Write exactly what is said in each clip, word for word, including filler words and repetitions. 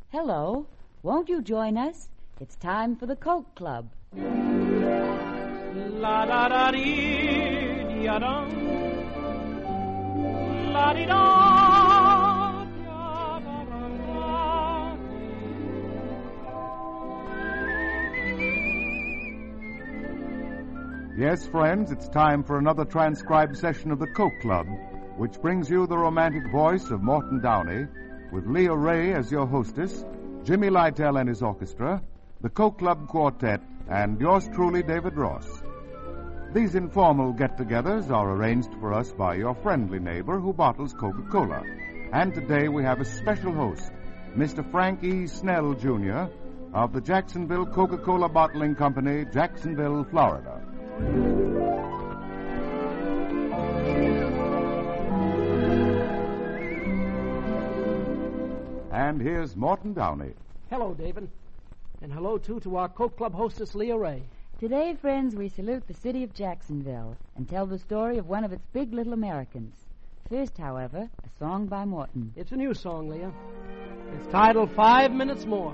Hello. Won't you join us? It's time for the Coke Club. La da da dee da dum. La dee da da da da. Yes, friends, it's time for another transcribed session of the Coke Club, which brings you the romantic voice of Morton Downey, with Leah Ray as your hostess, Jimmy Lytell and his orchestra, the Coke Club Quartet, and yours truly, David Ross. These informal get-togethers are arranged for us by your friendly neighbor who bottles Coca-Cola. And today we have a special host, Mister Frank E. Snell, Junior of the Jacksonville Coca-Cola Bottling Company, Jacksonville, Florida. And here's Morton Downey. Hello, David. And hello, too, to our Coke Club hostess, Leah Ray. Today, friends, we salute the city of Jacksonville and tell the story of one of its big little Americans. First, however, a song by Morton. It's a new song, Leah. It's titled Five Minutes More.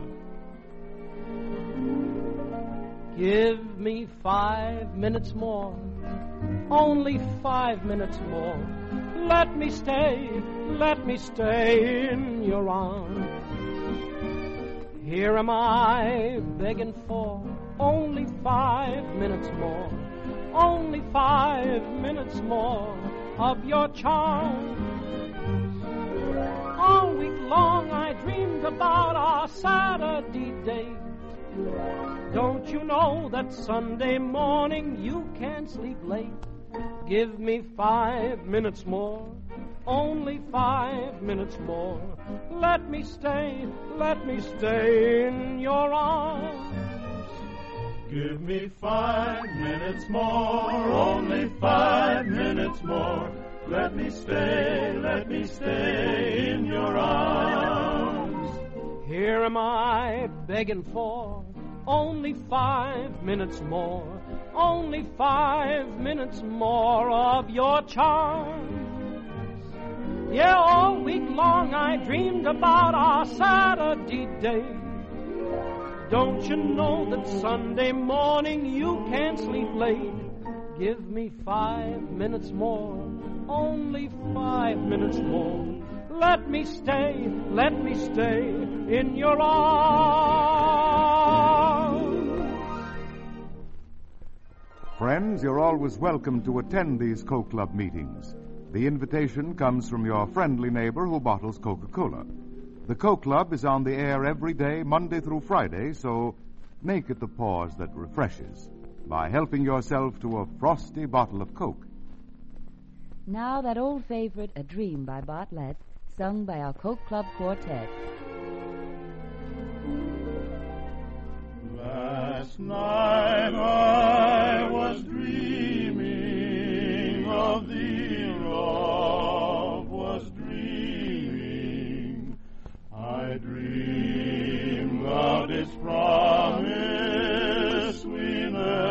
Give me five minutes more, only five minutes more. Let me stay, let me stay in your arms. Here am I begging for only five minutes more, only five minutes more of your charm. All week long I dreamed about our Saturday date. Don't you know that Sunday morning you can't sleep late? Give me five minutes more, only five minutes more. Let me stay, let me stay in your arms. Give me five minutes more, only five minutes more. Let me stay, let me stay in your arms. Here am I begging for only five minutes more, only five minutes more of your charms. Yeah, all week long I dreamed about our Saturday date. Don't you know that Sunday morning you can't sleep late? Give me five minutes more, only five minutes more. Let me stay, let me stay in your arms. Friends, you're always welcome to attend these Coke Club meetings. The invitation comes from your friendly neighbor who bottles Coca-Cola. The Coke Club is on the air every day, Monday through Friday, so make it the pause that refreshes by helping yourself to a frosty bottle of Coke. Now that old favorite, A Dream by Bartlett, sung by our Coke Club Quartet. Last night I was dreaming of thee, love was dreaming. I dreamed of this promise we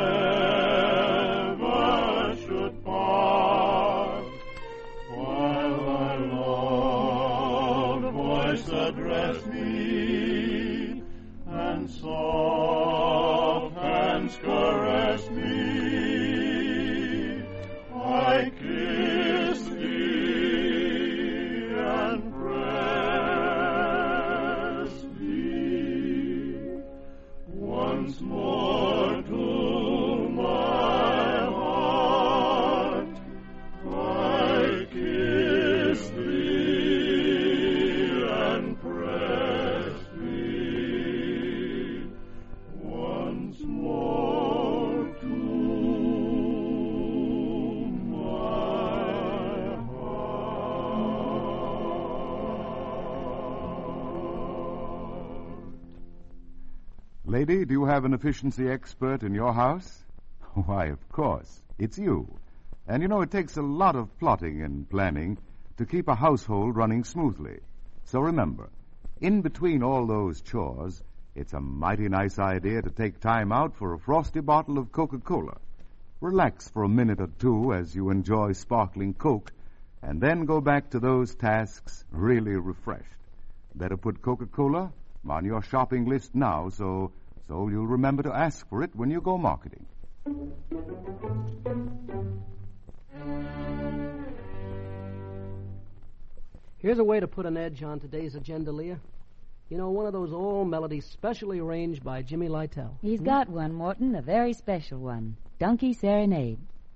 never should part. While thy loud voice addressed me, and soft hands caressed me, I kissed thee and pressed thee once more to my heart. I kissed thee and pressed thee once more to my heart. Lady, do you have an efficiency expert in your house? Why, of course. It's you. And you know, it takes a lot of plotting and planning to keep a household running smoothly. So remember, in between all those chores, it's a mighty nice idea to take time out for a frosty bottle of Coca-Cola. Relax for a minute or two as you enjoy sparkling Coke, and then go back to those tasks really refreshed. Better put Coca-Cola on your shopping list now, so so you'll remember to ask for it when you go marketing. Here's a way to put an edge on today's agenda, Leah. You know, one of those old melodies specially arranged by Jimmy Lytle. He's hmm? got one, Morton, a very special one. Donkey Serenade.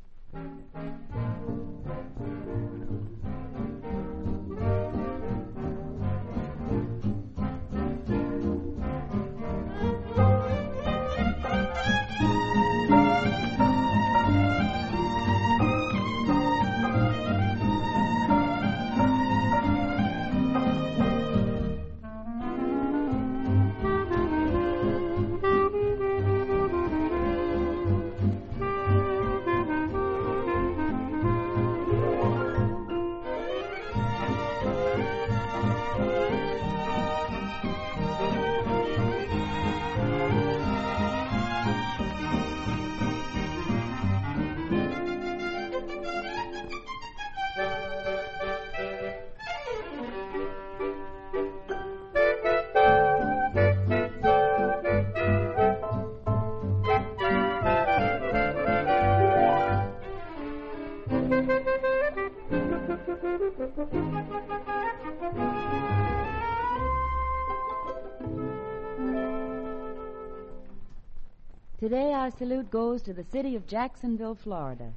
Today our salute goes to the city of Jacksonville, Florida.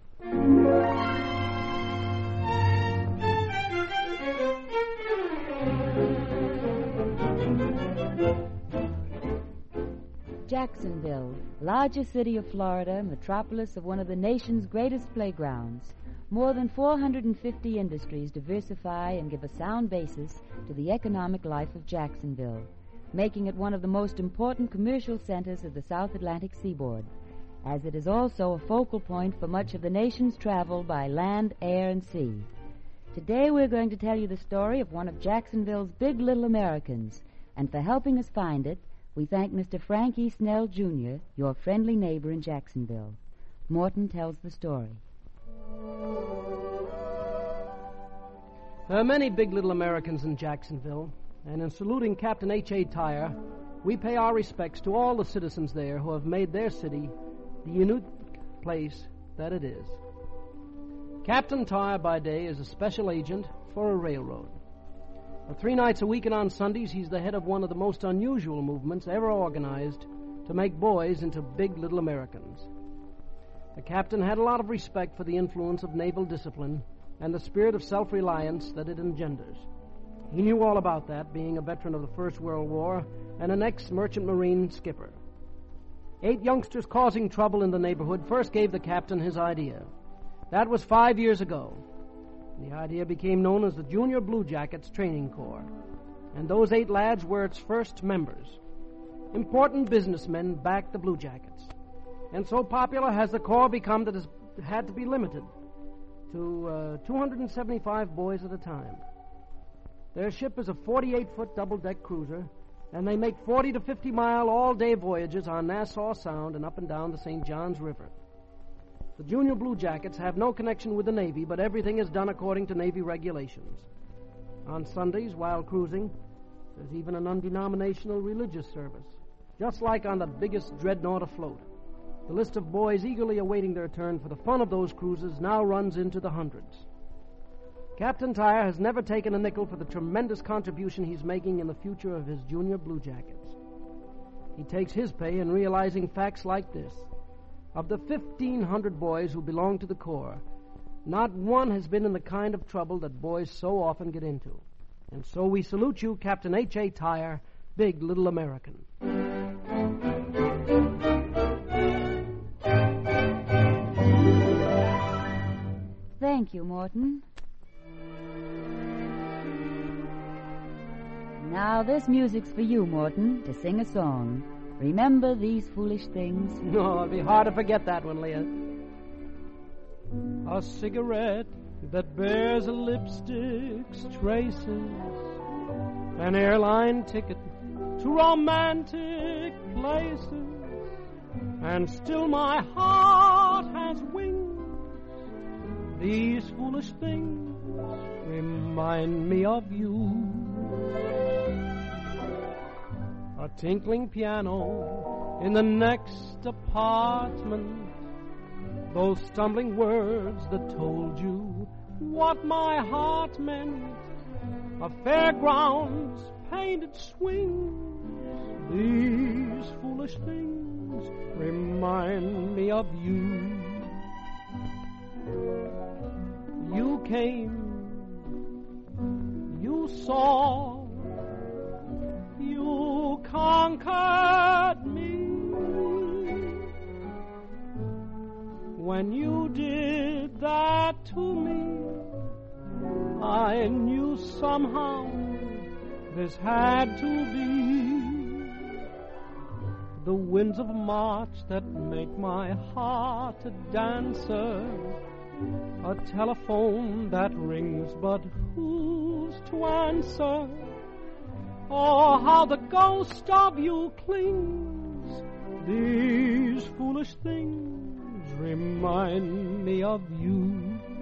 Jacksonville, largest city of Florida, metropolis of one of the nation's greatest playgrounds. More than four hundred fifty industries diversify and give a sound basis to the economic life of Jacksonville, making it one of the most important commercial centers of the South Atlantic seaboard, as it is also a focal point for much of the nation's travel by land, air, and sea. Today we're going to tell you the story of one of Jacksonville's big little Americans, and for helping us find it, we thank Mister Frank E. Snell, Junior, your friendly neighbor in Jacksonville. Morton tells the story. There are many big little Americans in Jacksonville, and in saluting Captain H A. Tyre, we pay our respects to all the citizens there who have made their city the unique place that it is. Captain Tyre by day is a special agent for a railroad. For three nights a week and on Sundays, he's the head of one of the most unusual movements ever organized to make boys into big little Americans. The captain had a lot of respect for the influence of naval discipline and the spirit of self-reliance that it engenders. He knew all about that, being a veteran of the First World War and an ex-merchant marine skipper. Eight youngsters causing trouble in the neighborhood first gave the captain his idea. That was five years ago. The idea became known as the Junior Blue Jackets Training Corps, and those eight lads were its first members. Important businessmen backed the Blue Jackets, and so popular has the Corps become that it had to be limited to uh, two hundred seventy-five boys at a time. Their ship is a forty-eight foot double-deck cruiser, and they make forty to fifty mile all-day voyages on Nassau Sound and up and down the Saint Johns River. The Junior Blue Jackets have no connection with the Navy, but everything is done according to Navy regulations. On Sundays, while cruising, there's even an undenominational religious service, just like on the biggest dreadnought afloat. The list of boys eagerly awaiting their turn for the fun of those cruises now runs into the hundreds. Captain Tyre has never taken a nickel for the tremendous contribution he's making in the future of his Junior Blue Jackets. He takes his pay in realizing facts like this. Of the fifteen hundred boys who belong to the Corps, not one has been in the kind of trouble that boys so often get into. And so we salute you, Captain H A. Tyre, big little American. Thank you, Morton. Now this music's for you, Morton, to sing a song. Remember these foolish things? No, it'll be hard to forget that one, Leah. A cigarette that bears a lipstick's traces, an airline ticket to romantic places, and still my heart has wings. These foolish things remind me of you. tinkling piano in the next apartment. Those stumbling words that told you what my heart meant. A fairground's painted swings. These foolish things remind me of you. You came, you saw, you conquered me. When you did that to me, I knew somehow this had to be. The winds of March that make my heart a dancer, a telephone that rings but who's to answer? Oh, how the ghost of you clings. These foolish things remind me of you.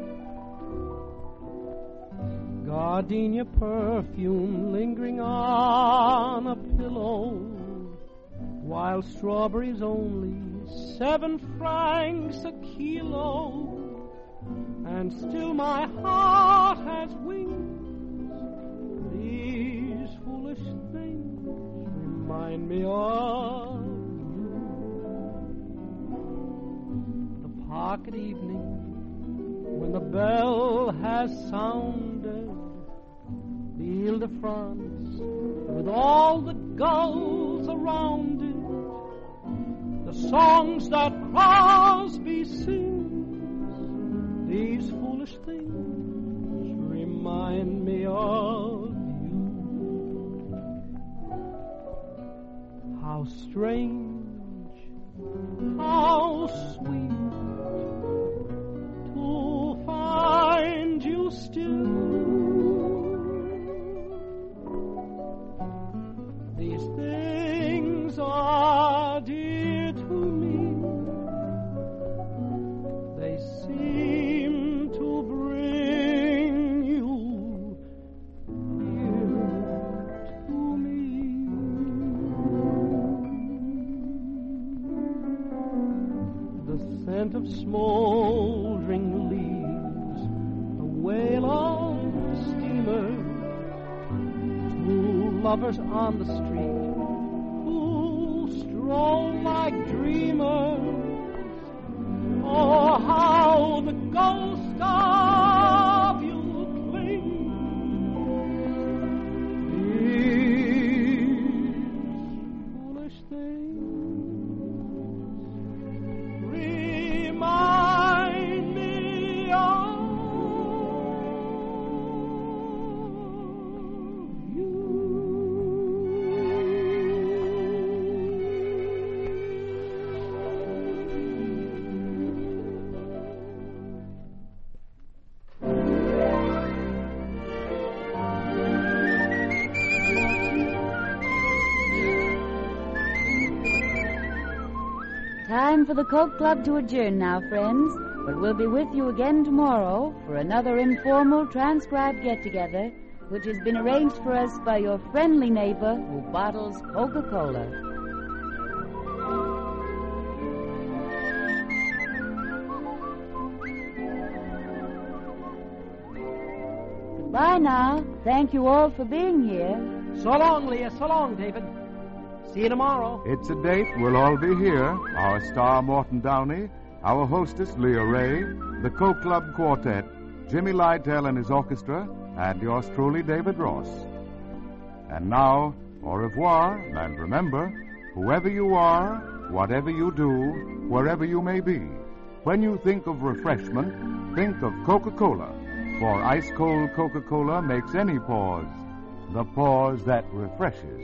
Gardenia perfume lingering on a pillow, while strawberries only seven francs a kilo. And still my heart has wings. These foolish things remind me of you. The park at evening, when the bell has sounded, the Ile-de-France with all the gulls around it, the songs that Crosby sings. These foolish things remind me of you. How strange, how sweet to find you still. These things are dear to me. They seem to bring you here to me. The scent of smoldering leaves, the wail of steamers, two lovers on the street who stroll like dreamers. Oh, how the ghost of you clings. These foolish things remind me of you. Time for the Coke Club to adjourn now, friends, but we'll be with you again tomorrow for another informal transcribed get-together, which has been arranged for us by your friendly neighbor who bottles Coca-Cola. Goodbye now. Thank you all for being here. So long, Leah. So long, David. See you tomorrow. It's a date. We'll all be here. Our star, Morton Downey, our hostess, Leah Ray, the Coke Club Quartet, Jimmy Lytell and his orchestra, and yours truly, David Ross. And now, au revoir, and remember, whoever you are, whatever you do, wherever you may be, when you think of refreshment, think of Coca-Cola, for ice-cold Coca-Cola makes any pause the pause that refreshes.